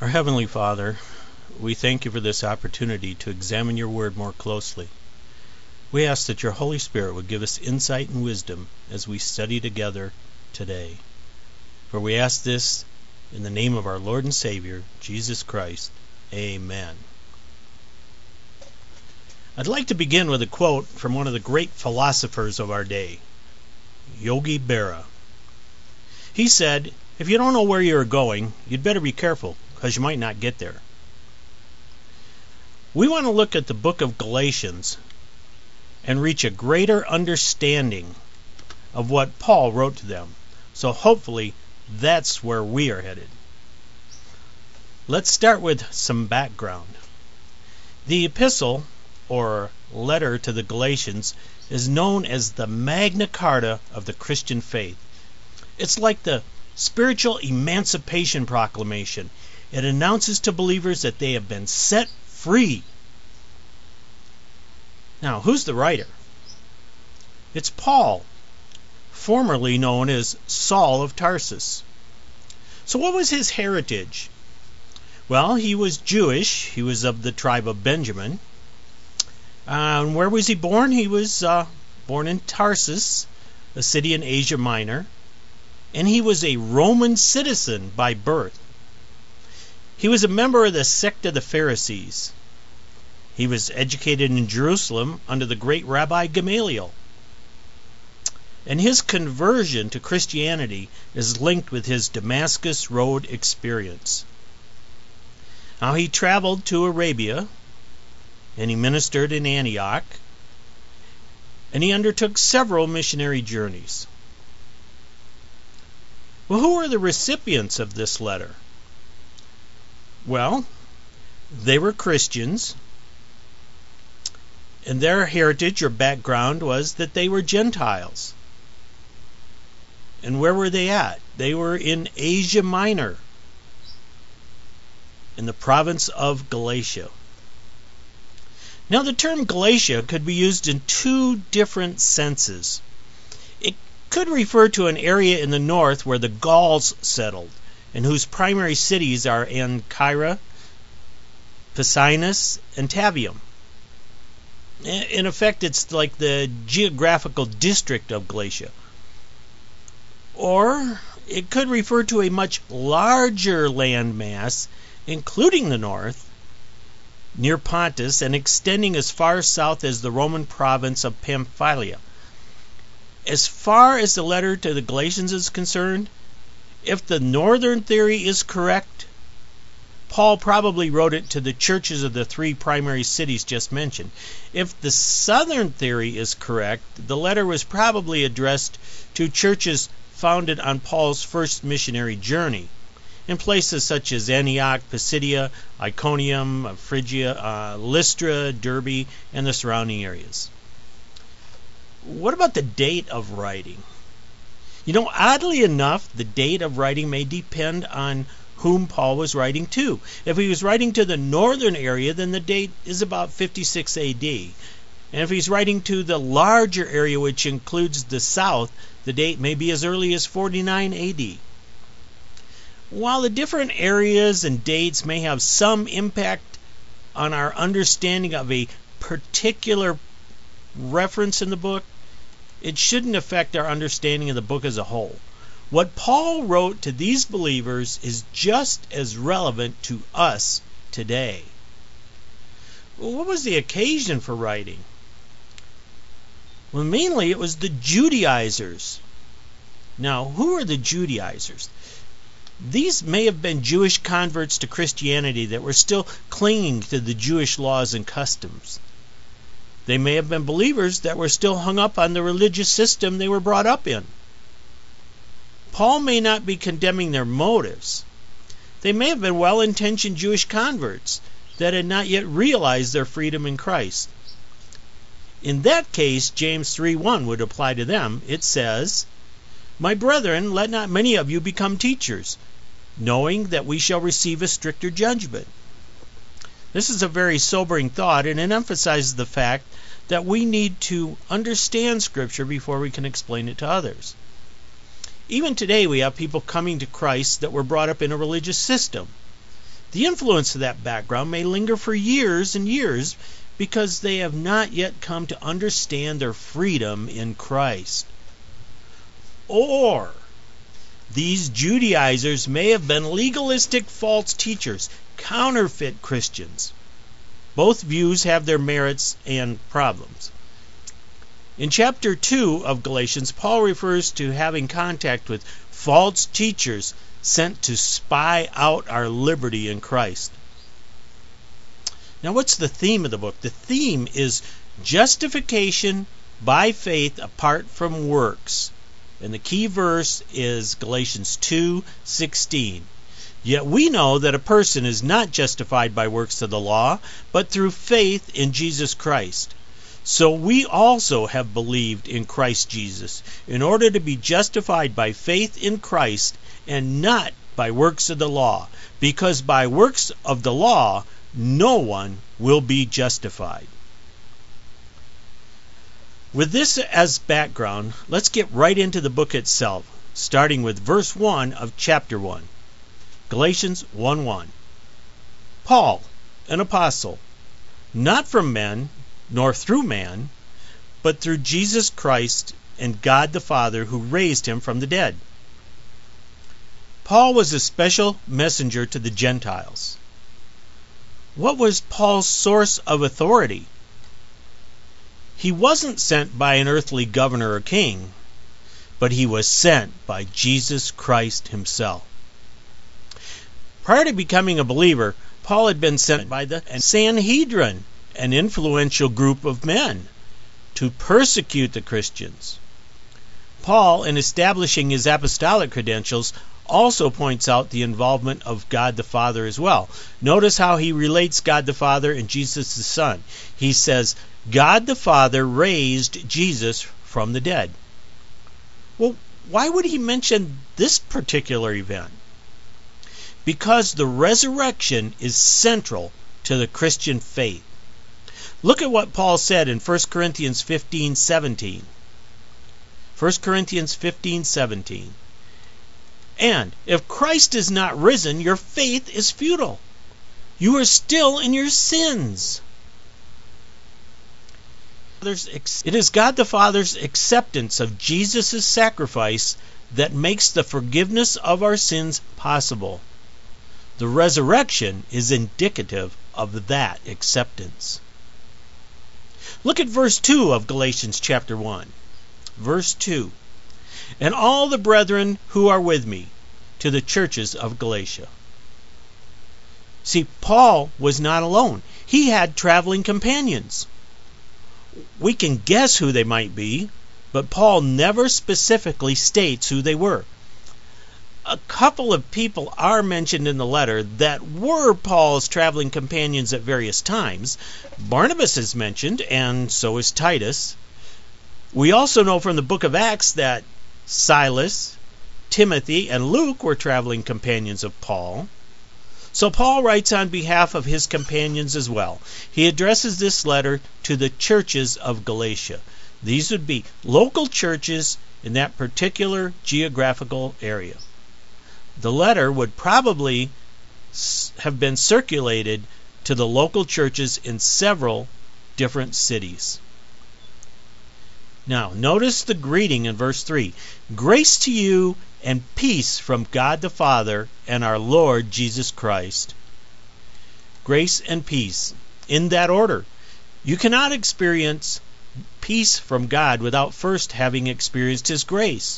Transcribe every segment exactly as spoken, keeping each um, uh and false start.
Our Heavenly Father, we thank you for this opportunity to examine your word more closely. We ask that your Holy Spirit would give us insight and wisdom as we study together today. For we ask this in the name of our Lord and Savior, Jesus Christ. Amen. I'd like to begin with a quote from one of the great philosophers of our day, Yogi Berra. He said, "If you don't know where you're going, you'd better be careful, because you might not get there." We want to look at the book of Galatians and reach a greater understanding of what Paul wrote to them. So hopefully that's where we are headed. Let's start with some background. The epistle, or letter to the Galatians, is known as the Magna Carta of the Christian faith. It's like the spiritual emancipation proclamation. It announces to believers that they have been set free. Now, who's the writer? It's Paul, formerly known as Saul of Tarsus. So what was his heritage? Well, he was Jewish. He was of the tribe of Benjamin. Uh, and where was he born? He was uh, born in Tarsus, a city in Asia Minor. And he was a Roman citizen by birth. He was a member of the sect of the Pharisees. He was educated in Jerusalem under the great Rabbi Gamaliel. And his conversion to Christianity is linked with his Damascus Road experience. Now, he traveled to Arabia, and he ministered in Antioch, and he undertook several missionary journeys. Well, who were the recipients of this letter? Well, they were Christians, and their heritage or background was that they were Gentiles. And where were they at? They were in Asia Minor, in the province of Galatia. Now, the term Galatia could be used in two different senses. It could refer to an area in the north where the Gauls settled, and whose primary cities are Ancyra, Pessinus, and Tavium. In effect, it's like the geographical district of Galatia. Or it could refer to a much larger landmass, including the north, near Pontus, and extending as far south as the Roman province of Pamphylia. As far as the letter to the Galatians is concerned, if the northern theory is correct, Paul probably wrote it to the churches of the three primary cities just mentioned. If the southern theory is correct, the letter was probably addressed to churches founded on Paul's first missionary journey, in places such as Antioch, Pisidia, Iconium, Phrygia, uh, Lystra, Derbe, and the surrounding areas. What about the date of writing? You know, oddly enough, the date of writing may depend on whom Paul was writing to. If he was writing to the northern area, then the date is about fifty-six A D. And if he's writing to the larger area, which includes the south, the date may be as early as forty-nine A D. While the different areas and dates may have some impact on our understanding of a particular reference in the book, it shouldn't affect our understanding of the book as a whole. What Paul wrote to these believers is just as relevant to us today. Well, what was the occasion for writing? Well, mainly it was the Judaizers. Now, who are the Judaizers? These may have been Jewish converts to Christianity that were still clinging to the Jewish laws and customs. They may have been believers that were still hung up on the religious system they were brought up in. Paul may not be condemning their motives. They may have been well-intentioned Jewish converts that had not yet realized their freedom in Christ. In that case, James three one would apply to them. It says, "My brethren, let not many of you become teachers, knowing that we shall receive a stricter judgment." This is a very sobering thought, and it emphasizes the fact that we need to understand Scripture before we can explain it to others. Even today we have people coming to Christ that were brought up in a religious system. The influence of that background may linger for years and years because they have not yet come to understand their freedom in Christ. Or these Judaizers may have been legalistic false teachers, counterfeit Christians. Both views have their merits and problems. In chapter two of Galatians, Paul refers to having contact with false teachers sent to spy out our liberty in Christ. Now, what's the theme of the book? The theme is justification by faith apart from works. And the key verse is Galatians two sixteen. Yet we know that a person is not justified by works of the law, but through faith in Jesus Christ. So we also have believed in Christ Jesus, in order to be justified by faith in Christ, and not by works of the law, because by works of the law no one will be justified. With this as background, let's get right into the book itself, starting with verse one of chapter one. Galatians one one. Paul, an apostle, not from men, nor through man, but through Jesus Christ and God the Father who raised him from the dead. Paul was a special messenger to the Gentiles. What was Paul's source of authority? He wasn't sent by an earthly governor or king, but he was sent by Jesus Christ himself. Prior to becoming a believer, Paul had been sent by the Sanhedrin, an influential group of men, to persecute the Christians. Paul, in establishing his apostolic credentials, also points out the involvement of God the Father as well. Notice how he relates God the Father and Jesus the Son. He says, God the Father raised Jesus from the dead. Well, why would he mention this particular event? Because the resurrection is central to the Christian faith. Look at what Paul said in First Corinthians fifteen seventeen. First Corinthians fifteen seventeen. And if Christ is not risen, your faith is futile. You are still in your sins. It is God the Father's acceptance of Jesus' sacrifice that makes the forgiveness of our sins possible. The resurrection is indicative of that acceptance. Look at verse two of Galatians chapter one. Verse two. And all the brethren who are with me, to the churches of Galatia. See, Paul was not alone. He had traveling companions. We can guess who they might be, but Paul never specifically states who they were. A couple of people are mentioned in the letter that were Paul's traveling companions at various times. Barnabas is mentioned, and so is Titus. We also know from the book of Acts that Silas, Timothy, and Luke were traveling companions of Paul. So Paul writes on behalf of his companions as well. He addresses this letter to the churches of Galatia. These would be local churches in that particular geographical area. The letter would probably have been circulated to the local churches in several different cities. Now, notice the greeting in verse three. Grace to you and peace from God the Father and our Lord Jesus Christ. Grace and peace, in that order. You cannot experience peace from God without first having experienced His grace.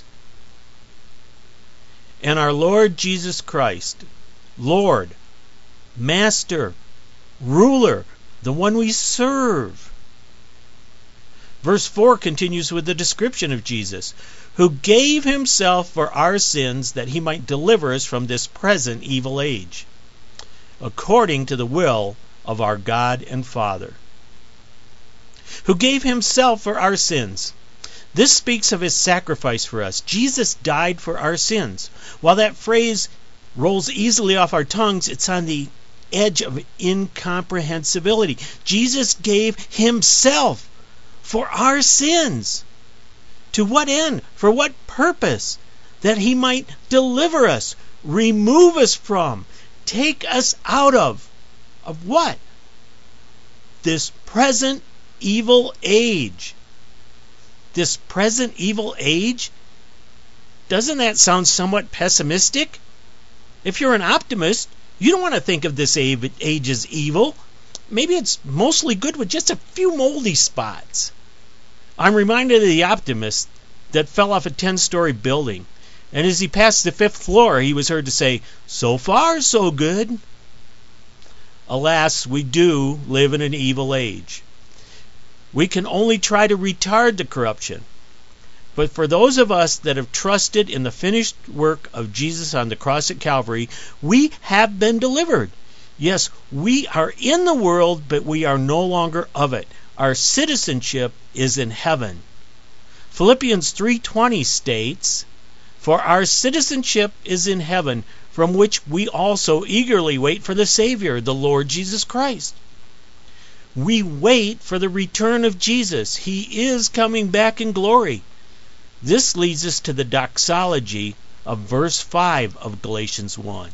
And our Lord Jesus Christ, Lord, Master, Ruler, the one we serve. Verse four continues with the description of Jesus, who gave himself for our sins that he might deliver us from this present evil age, according to the will of our God and Father. Who gave himself for our sins. This speaks of his sacrifice for us. Jesus died for our sins. While that phrase rolls easily off our tongues, it's on the edge of incomprehensibility. Jesus gave himself for our sins. To what end? For what purpose? That he might deliver us, remove us from, take us out of, of what? This present evil age. This present evil age? Doesn't that sound somewhat pessimistic? If you're an optimist, you don't want to think of this age as evil. Maybe it's mostly good with just a few moldy spots. I'm reminded of the optimist that fell off a ten-story building, and as he passed the fifth floor, he was heard to say, "So far, so good." Alas, we do live in an evil age. We can only try to retard the corruption. But for those of us that have trusted in the finished work of Jesus on the cross at Calvary, we have been delivered. Yes, we are in the world, but we are no longer of it. Our citizenship is in heaven. Philippians three twenty states, "For our citizenship is in heaven, from which we also eagerly wait for the Savior, the Lord Jesus Christ." We wait for the return of Jesus. He is coming back in glory. This leads us to the doxology of verse five of Galatians one.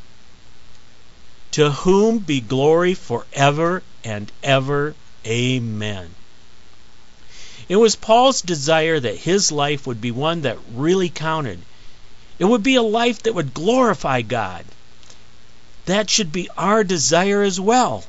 "To whom be glory forever and ever. Amen." It was Paul's desire that his life would be one that really counted. It would be a life that would glorify God. That should be our desire as well.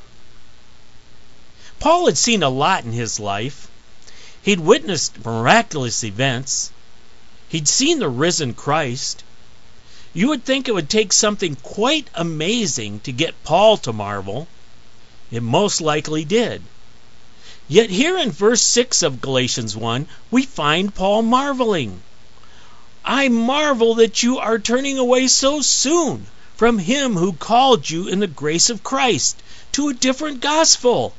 Paul had seen a lot in his life. He'd witnessed miraculous events. He'd seen the risen Christ. You would think it would take something quite amazing to get Paul to marvel. It most likely did. Yet here in verse six of Galatians one, we find Paul marveling. "I marvel that you are turning away so soon from him who called you in the grace of Christ to a different gospel."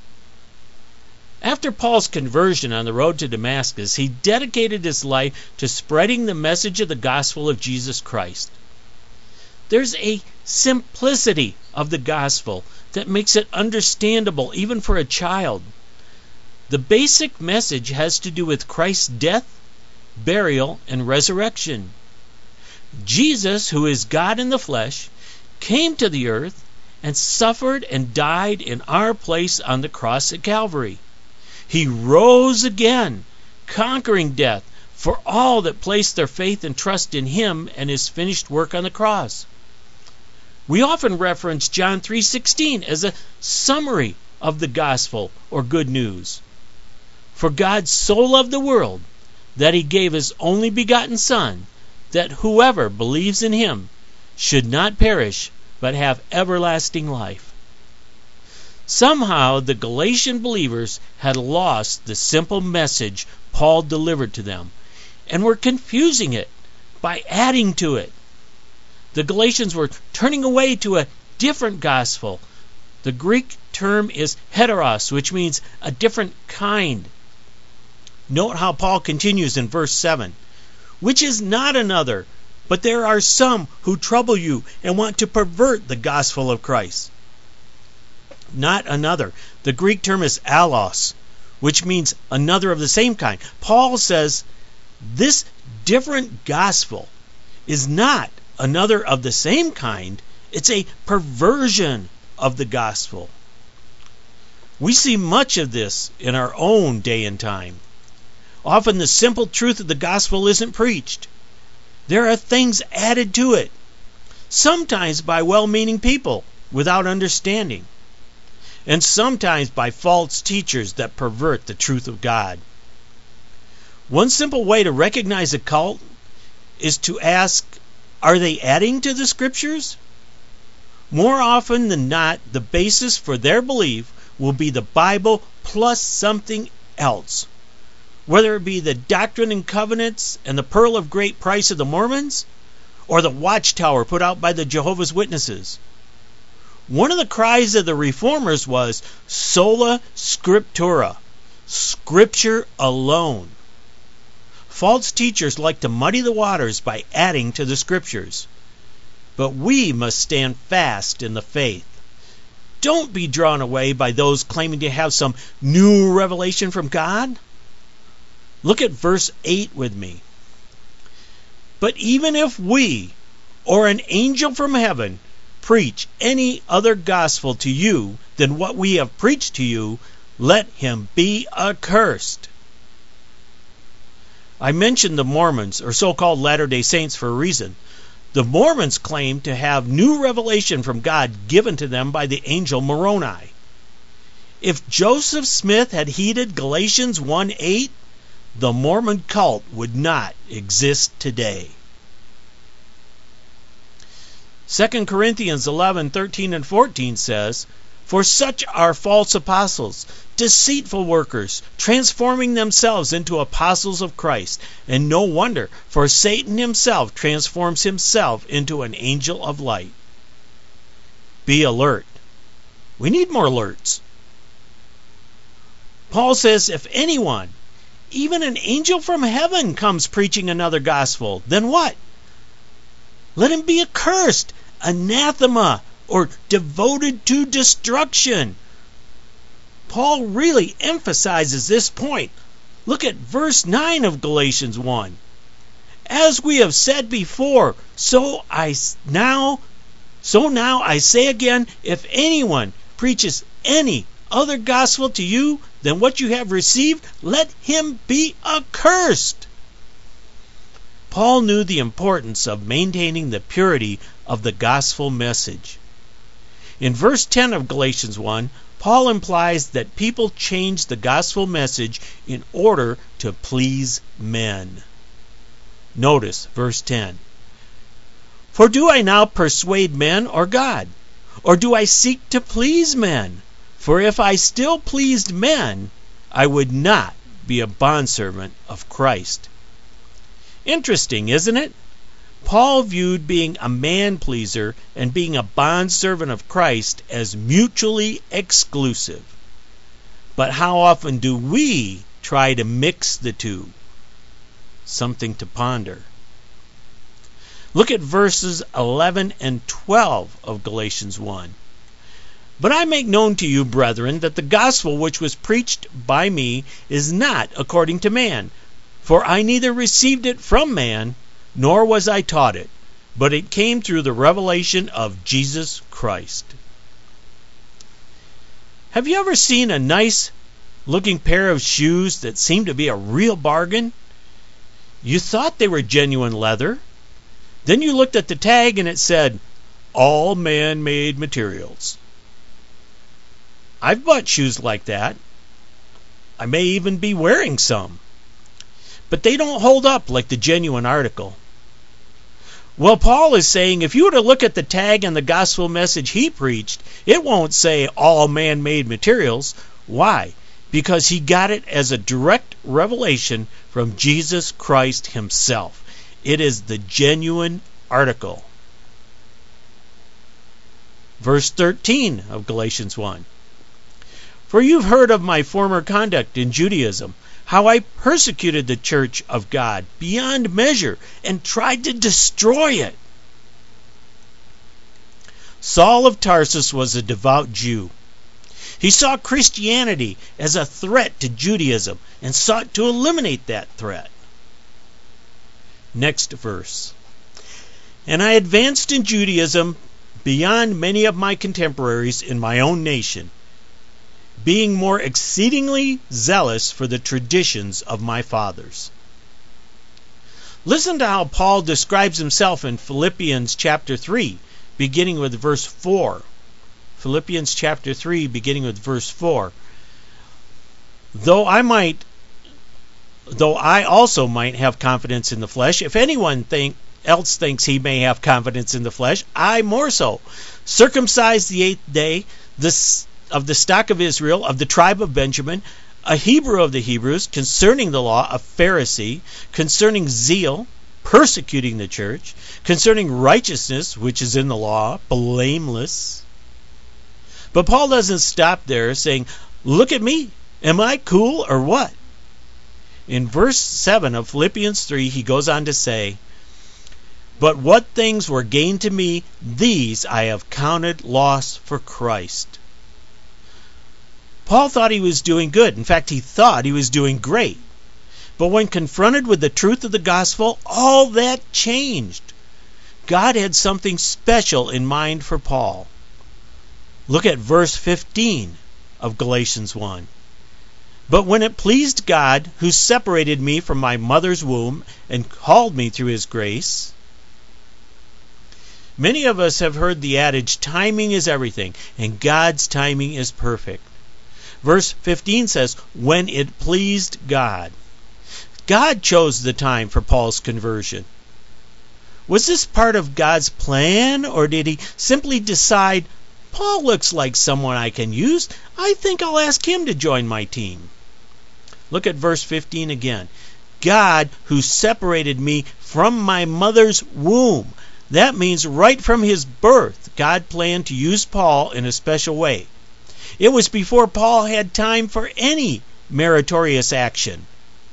After Paul's conversion on the road to Damascus, he dedicated his life to spreading the message of the gospel of Jesus Christ. There's a simplicity of the gospel that makes it understandable even for a child. The basic message has to do with Christ's death, burial, and resurrection. Jesus, who is God in the flesh, came to the earth and suffered and died in our place on the cross at Calvary. He rose again, conquering death for all that place their faith and trust in him and his finished work on the cross. We often reference John three sixteen as a summary of the gospel or good news. "For God so loved the world that he gave his only begotten Son, that whoever believes in him should not perish, but have everlasting life." Somehow the Galatian believers had lost the simple message Paul delivered to them and were confusing it by adding to it. The Galatians were turning away to a different gospel. The Greek term is heteros, which means a different kind. Note how Paul continues in verse seven, "Which is not another, but there are some who trouble you and want to pervert the gospel of Christ." Not another. The Greek term is allos, which means another of the same kind. Paul says this different gospel is not another of the same kind. It's a perversion of the gospel. We see much of this in our own day and time. Often the simple truth of the gospel isn't preached. There are things added to it, sometimes by well-meaning people without understanding, and sometimes by false teachers that pervert the truth of God. One simple way to recognize a cult is to ask, are they adding to the scriptures? More often than not, the basis for their belief will be the Bible plus something else, whether it be the Doctrine and Covenants and the Pearl of Great Price of the Mormons, or the Watchtower put out by the Jehovah's Witnesses. One of the cries of the Reformers was sola scriptura, Scripture alone. False teachers like to muddy the waters by adding to the Scriptures. But we must stand fast in the faith. Don't be drawn away by those claiming to have some new revelation from God. Look at verse eight with me. "But even if we, or an angel from heaven, preach any other gospel to you than what we have preached to you, let him be accursed. I mentioned the Mormons, or so-called Latter-day Saints, for a reason. The Mormons claim to have new revelation from God given to them by the angel Moroni. If Joseph Smith had heeded Galatians one eight, the Mormon cult would not exist today. Second Corinthians eleven thirteen and fourteen says, "For such are false apostles, deceitful workers, transforming themselves into apostles of Christ. And no wonder, for Satan himself transforms himself into an angel of light." Be alert. We need more alerts. Paul says, if anyone, even an angel from heaven, comes preaching another gospel, then what? Let him be accursed, anathema, or devoted to destruction. Paul really emphasizes this point. Look at verse nine of Galatians one. As we have said before, so I now, so now I say again, if anyone preaches any other gospel to you than what you have received, let him be accursed. Paul knew the importance of maintaining the purity of the gospel message. In verse ten of Galatians one, Paul implies that people change the gospel message in order to please men. Notice verse ten. For do I now persuade men or God? Or do I seek to please men? For if I still pleased men, I would not be a bondservant of Christ. Interesting, isn't it? Paul viewed being a man-pleaser and being a bondservant of Christ as mutually exclusive. But how often do we try to mix the two? Something to ponder. Look at verses eleven and twelve of Galatians one. But I make known to you, brethren, that the gospel which was preached by me is not according to man. For I neither received it from man, nor was I taught it, but it came through the revelation of Jesus Christ. Have you ever seen a nice-looking pair of shoes that seemed to be a real bargain? You thought they were genuine leather. Then you looked at the tag and it said, all man-made materials. I've bought shoes like that. I may even be wearing some. But they don't hold up like the genuine article. Well, Paul is saying if you were to look at the tag and the gospel message he preached, it won't say all man-made materials. Why? Because he got it as a direct revelation from Jesus Christ himself. It is the genuine article. Verse thirteen of Galatians one. For you've heard of my former conduct in Judaism, how I persecuted the church of God beyond measure and tried to destroy it. Saul of Tarsus was a devout Jew. He saw Christianity as a threat to Judaism and sought to eliminate that threat. Next verse. And I advanced in Judaism beyond many of my contemporaries in my own nation, being more exceedingly zealous for the traditions of my fathers. Listen to how Paul describes himself in Philippians chapter three, beginning with verse four. Philippians chapter three, beginning with verse four. Though I might, though I also might have confidence in the flesh, if anyone think, else thinks he may have confidence in the flesh, I more so. Circumcised the eighth day, this of the stock of Israel, of the tribe of Benjamin, a Hebrew of the Hebrews, concerning the law, a Pharisee, concerning zeal, persecuting the church, concerning righteousness, which is in the law, blameless. But Paul doesn't stop there saying, look at me, am I cool or what? In verse seven of Philippians three, he goes on to say, but what things were gained to me, these I have counted loss for Christ. Paul thought he was doing good. In fact, he thought he was doing great. But when confronted with the truth of the gospel, all that changed. God had something special in mind for Paul. Look at verse fifteen of Galatians one. But when it pleased God, who separated me from my mother's womb and called me through his grace. Many of us have heard the adage, timing is everything, and God's timing is perfect. Verse fifteen says, when it pleased God. God chose the time for Paul's conversion. Was this part of God's plan, or did he simply decide, Paul looks like someone I can use. I think I'll ask him to join my team. Look at verse fifteen again. God who separated me from my mother's womb. That means right from his birth, God planned to use Paul in a special way. It was before Paul had time for any meritorious action.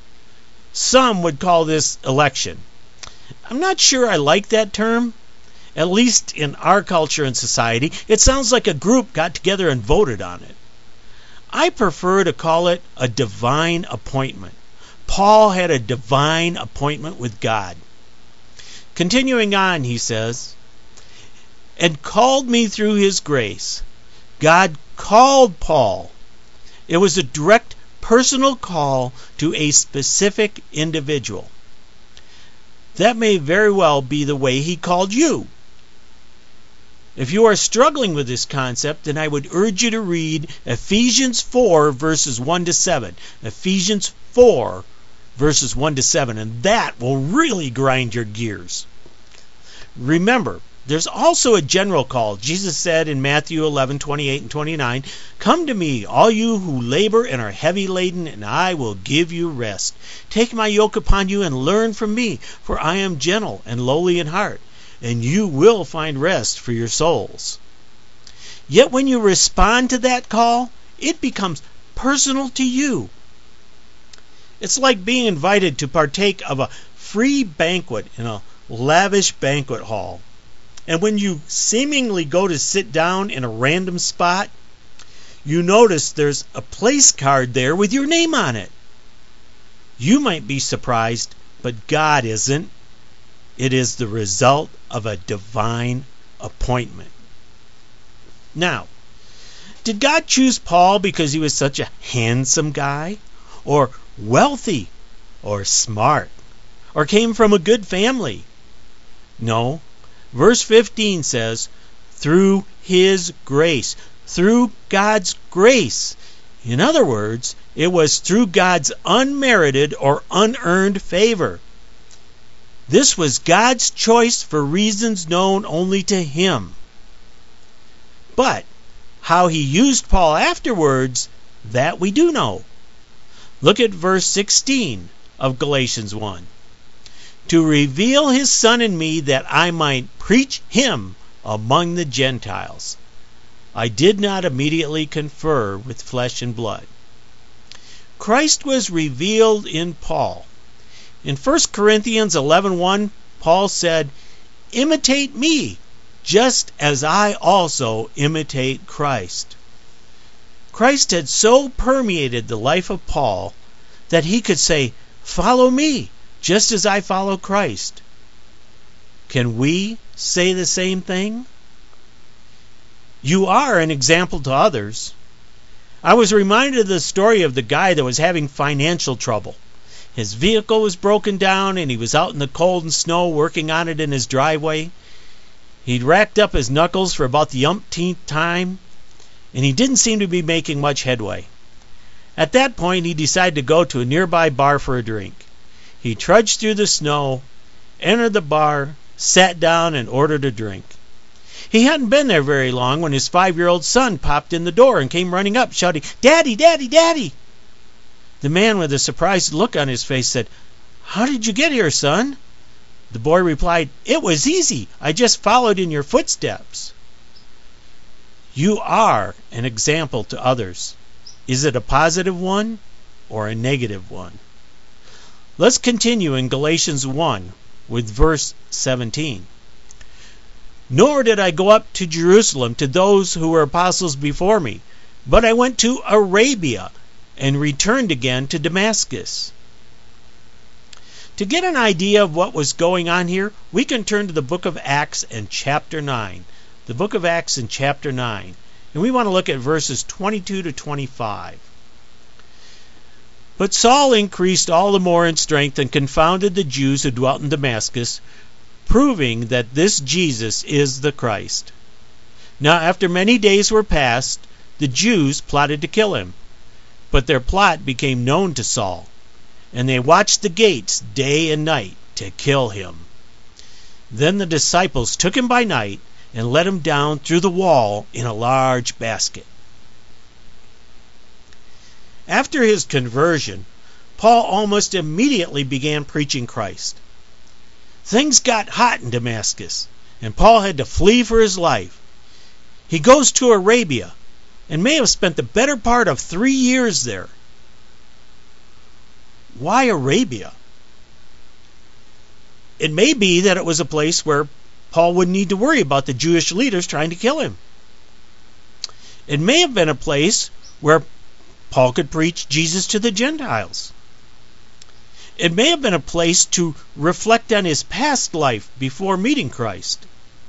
Some would call this election. I'm not sure I like that term. At least in our culture and society, it sounds like a group got together and voted on it. I prefer to call it a divine appointment. Paul had a divine appointment with God. Continuing on, he says, and called me through his grace. God called Paul. It was a direct personal call to a specific individual. That may very well be the way he called you. If you are struggling with this concept, then I would urge you to read Ephesians four, verses one to seven. Ephesians four, verses one to seven, and that will really grind your gears. Remember, there's also a general call. Jesus said in Matthew eleven, twenty-eight and twenty-nine, come to me, all you who labor and are heavy laden, and I will give you rest. Take my yoke upon you and learn from me, for I am gentle and lowly in heart, and you will find rest for your souls. Yet when you respond to that call, it becomes personal to you. It's like being invited to partake of a free banquet in a lavish banquet hall. And when you seemingly go to sit down in a random spot, you notice there's a place card there with your name on it. You might be surprised, but God isn't. It is the result of a divine appointment. Now, did God choose Paul because he was such a handsome guy, or wealthy, or smart, or came from a good family? No. Verse fifteen says, through his grace. Through God's grace. In other words, it was through God's unmerited or unearned favor. This was God's choice for reasons known only to him. But how he used Paul afterwards, that we do know. Look at verse sixteen of Galatians one. To reveal his Son in me that I might preach him among the Gentiles. I did not immediately confer with flesh and blood. Christ was revealed in Paul. In First Corinthians eleven one, Paul said, imitate me, just as I also imitate Christ. Christ had so permeated the life of Paul that he could say, follow me, just as I follow Christ. Can we say the same thing? You are an example to others. I was reminded of the story of the guy that was having financial trouble. His vehicle was broken down and he was out in the cold and snow working on it in his driveway. He'd racked up his knuckles for about the umpteenth time, and he didn't seem to be making much headway. At that point, he decided to go to a nearby bar for a drink. He trudged through the snow, entered the bar, sat down, and ordered a drink. He hadn't been there very long when his five-year-old son popped in the door and came running up, shouting, Daddy, Daddy, Daddy! The man with a surprised look on his face said, How did you get here, son? The boy replied, It was easy. I just followed in your footsteps. You are an example to others. Is it a positive one or a negative one? Let's continue in Galatians one with verse seventeen. Nor did I go up to Jerusalem to those who were apostles before me, but I went to Arabia and returned again to Damascus. To get an idea of what was going on here, we can turn to the book of Acts and chapter nine. The book of Acts and chapter nine. And we want to look at verses twenty-two to twenty-five. But Saul increased all the more in strength and confounded the Jews who dwelt in Damascus, proving that this Jesus is the Christ. Now after many days were past, the Jews plotted to kill him. But their plot became known to Saul, and they watched the gates day and night to kill him. Then the disciples took him by night and let him down through the wall in a large basket. After his conversion, Paul almost immediately began preaching Christ. Things got hot in Damascus, and Paul had to flee for his life. He goes to Arabia and may have spent the better part of three years there. Why Arabia? It may be that it was a place where Paul wouldn't need to worry about the Jewish leaders trying to kill him. It may have been a place where Paul could preach Jesus to the Gentiles. It may have been a place to reflect on his past life before meeting Christ.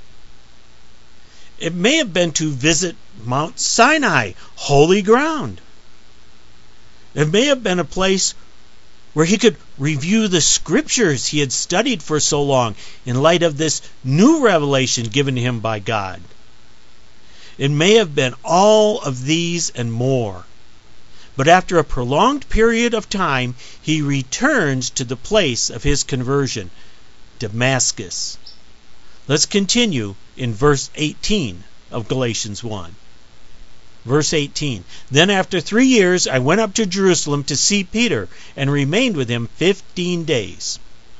It may have been to visit Mount Sinai, holy ground. It may have been a place where he could review the scriptures he had studied for so long in light of this new revelation given him by God. It may have been all of these and more. But after a prolonged period of time, he returns to the place of his conversion, Damascus. Let's continue in verse eighteen of Galatians one. Verse eighteen. Then after three years I went up to Jerusalem to see Peter, and remained with him fifteen days.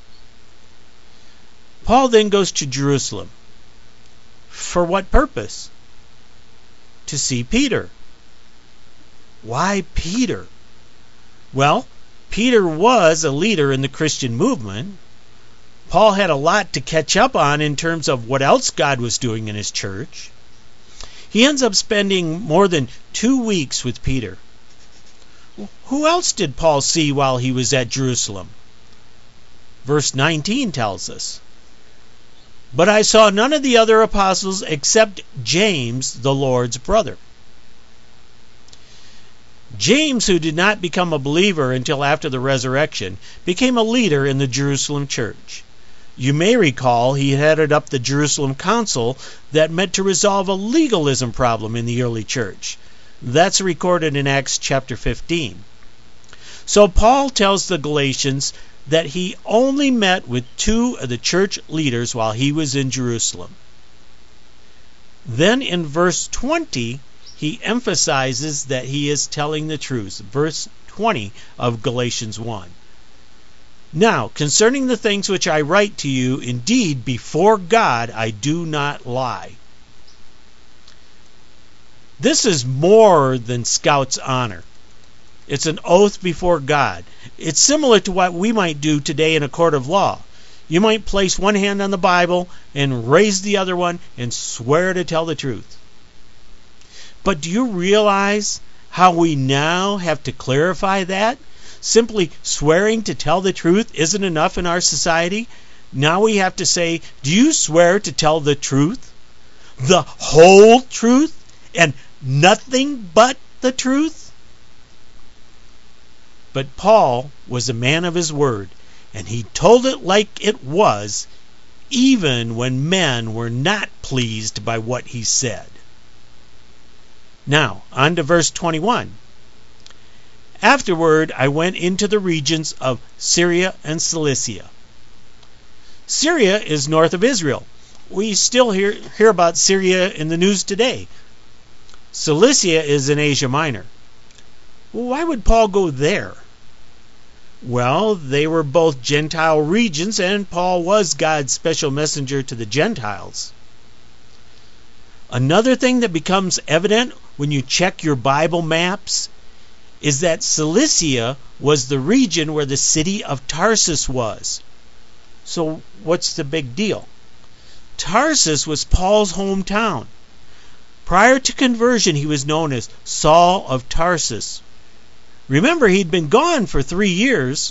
Paul then goes to Jerusalem. For what purpose? To see Peter. Why Peter? Well, Peter was a leader in the Christian movement. Paul had a lot to catch up on in terms of what else God was doing in his church. He ends up spending more than two weeks with Peter. Who else did Paul see while he was at Jerusalem? Verse nineteen tells us, "But I saw none of the other apostles except James, the Lord's brother." James, who did not become a believer until after the resurrection, became a leader in the Jerusalem church. You may recall he headed up the Jerusalem Council that met to resolve a legalism problem in the early church. That's recorded in Acts chapter fifteen. So Paul tells the Galatians that he only met with two of the church leaders while he was in Jerusalem. Then in verse twenty, he emphasizes that he is telling the truth. Verse twenty of Galatians one. "Now, concerning the things which I write to you, indeed, before God I do not lie." This is more than Scout's honor. It's an oath before God. It's similar to what we might do today in a court of law. You might place one hand on the Bible and raise the other one and swear to tell the truth. But do you realize how we now have to clarify that? Simply swearing to tell the truth isn't enough in our society. Now we have to say, do you swear to tell the truth? The whole truth? And nothing but the truth? But Paul was a man of his word, and he told it like it was, even when men were not pleased by what he said. Now, on to verse twenty-one. "Afterward I went into the regions of Syria and Cilicia." Syria is north of Israel. We still hear, hear about Syria in the news today. Cilicia is in Asia Minor. Well, why would Paul go there? Well, they were both Gentile regions, and Paul was God's special messenger to the Gentiles. Another thing that becomes evident when you check your Bible maps is that Cilicia was the region where the city of Tarsus was. So what's the big deal? Tarsus was Paul's hometown. Prior to conversion, he was known as Saul of Tarsus. Remember, he'd been gone for three years.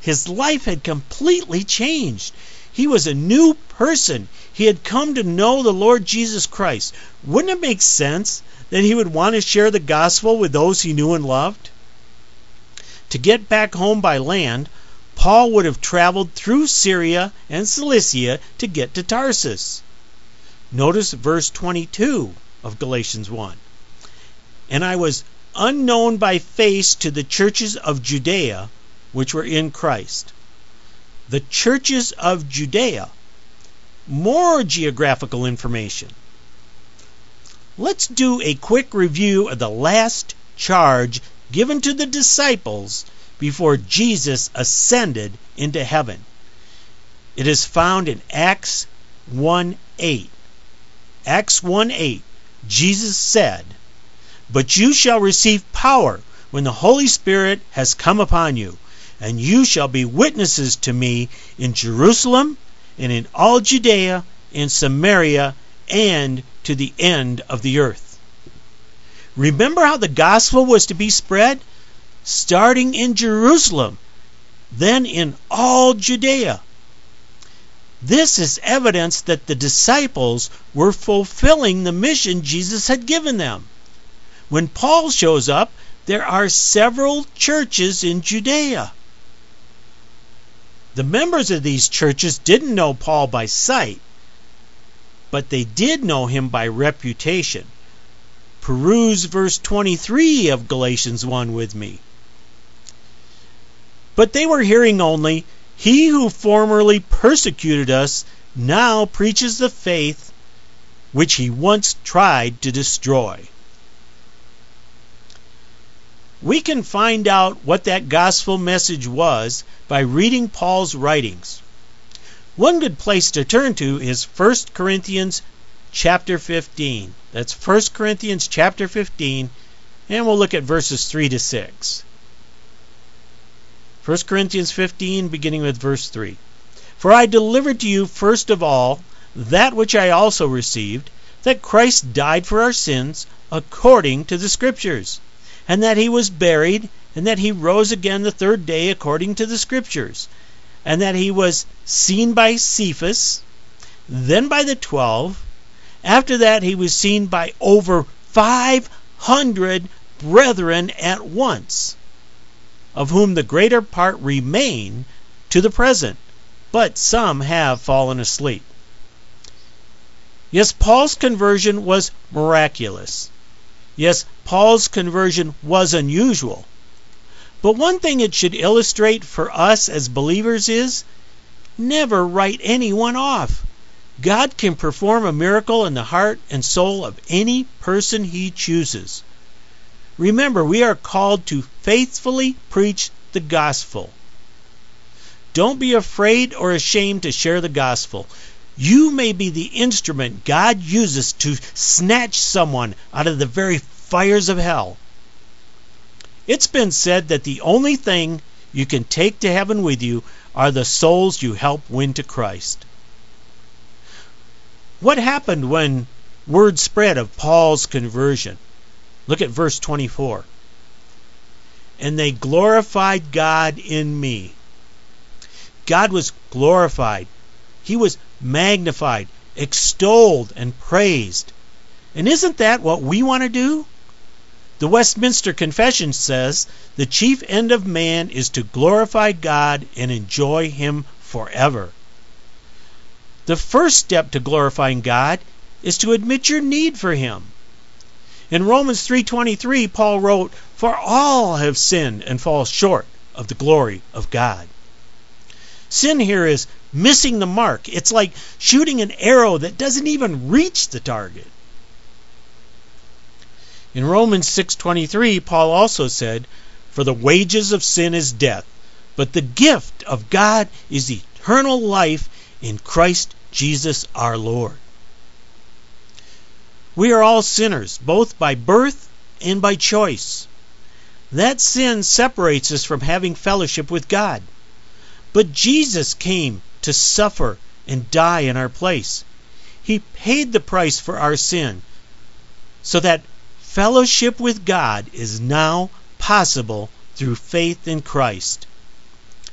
His life had completely changed. He was a new person. He had come to know the Lord Jesus Christ. Wouldn't it make sense that he would want to share the gospel with those he knew and loved? To get back home by land, Paul would have traveled through Syria and Cilicia to get to Tarsus. Notice verse twenty-two of Galatians one. And I was unknown by face to the churches of Judea, which were in Christ. The churches of Judea. More geographical information. Let's do a quick review of the last charge given to the disciples before Jesus ascended into heaven. It is found in Acts one eight. Acts one eight. Jesus said, "But you shall receive power when the Holy Spirit has come upon you, and you shall be witnesses to me in Jerusalem and in all Judea and Samaria and to the end of the earth." Remember how the gospel was to be spread? Starting in Jerusalem, then in all Judea. This is evidence that the disciples were fulfilling the mission Jesus had given them. When Paul shows up, there are several churches in Judea. The members of these churches didn't know Paul by sight, but they did know him by reputation. Peruse verse twenty-three of Galatians one with me. But they were hearing only, "He who formerly persecuted us now preaches the faith which he once tried to destroy." We can find out what that gospel message was by reading Paul's writings. One good place to turn to is First Corinthians chapter fifteen. That's First Corinthians chapter fifteen, and we'll look at verses three to six. First Corinthians fifteen, beginning with verse three. "For I delivered to you first of all that which I also received, that Christ died for our sins according to the Scriptures, and that he was buried, and that he rose again the third day according to the Scriptures, and that he was seen by Cephas, then by the twelve. After that he was seen by over five hundred brethren at once, of whom the greater part remain to the present, but some have fallen asleep." Yes, Paul's conversion was miraculous. Yes, Paul's conversion was unusual. But one thing it should illustrate for us as believers is, never write anyone off. God can perform a miracle in the heart and soul of any person he chooses. Remember, we are called to faithfully preach the gospel. Don't be afraid or ashamed to share the gospel. You may be the instrument God uses to snatch someone out of the very fires of hell. It's been said that the only thing you can take to heaven with you are the souls you help win to Christ. What happened when word spread of Paul's conversion? Look at verse twenty-four. "And they glorified God in me." God was glorified. He was magnified, extolled, and praised. And isn't that what we want to do? The Westminster Confession says the chief end of man is to glorify God and enjoy him forever. The first step to glorifying God is to admit your need for him. In Romans three twenty-three, Paul wrote, "For all have sinned and fall short of the glory of God." Sin here is missing the mark. It's like shooting an arrow that doesn't even reach the target. In Romans six twenty-three, Paul also said, "For the wages of sin is death, but the gift of God is eternal life in Christ Jesus our Lord." We are all sinners, both by birth and by choice. That sin separates us from having fellowship with God. But Jesus came to suffer and die in our place. He paid the price for our sin, so that fellowship with God is now possible through faith in Christ.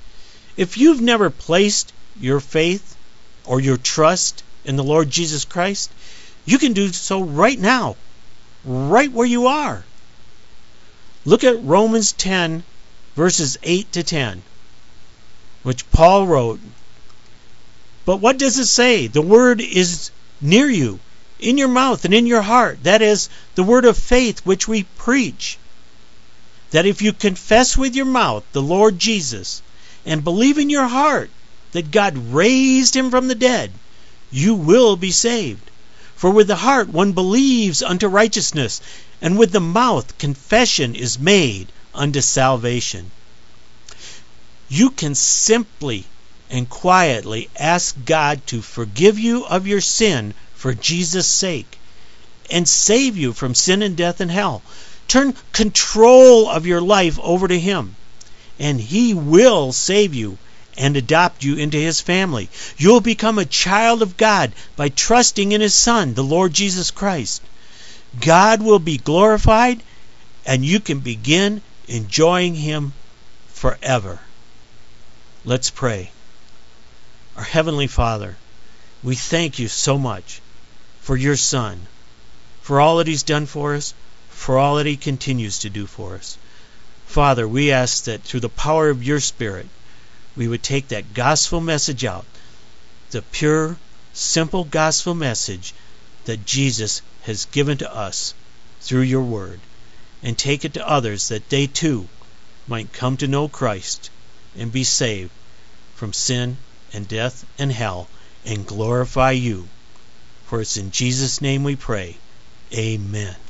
If you've never placed your faith or your trust in the Lord Jesus Christ, you can do so right now, right where you are. Look at Romans ten, verses eight to ten, which Paul wrote. But what does it say? The word is near you, in your mouth and in your heart. That is the word of faith which we preach. That if you confess with your mouth the Lord Jesus and believe in your heart that God raised him from the dead, you will be saved. For with the heart one believes unto righteousness, and with the mouth confession is made unto salvation. You can simply and quietly ask God to forgive you of your sin for Jesus' sake and save you from sin and death and hell. Turn control of your life over to him, and he will save you and adopt you into his family. You'll become a child of God by trusting in his Son, the Lord Jesus Christ. God will be glorified, and you can begin enjoying him forever. Let's pray. Our Heavenly Father, we thank you so much for your Son, for all that he's done for us, for all that he continues to do for us. Father, we ask that through the power of your Spirit, we would take that gospel message out, the pure, simple gospel message that Jesus has given to us through your word, and take it to others that they too might come to know Christ and be saved from sin and death and hell and glorify you. For it's in Jesus' name we pray. Amen.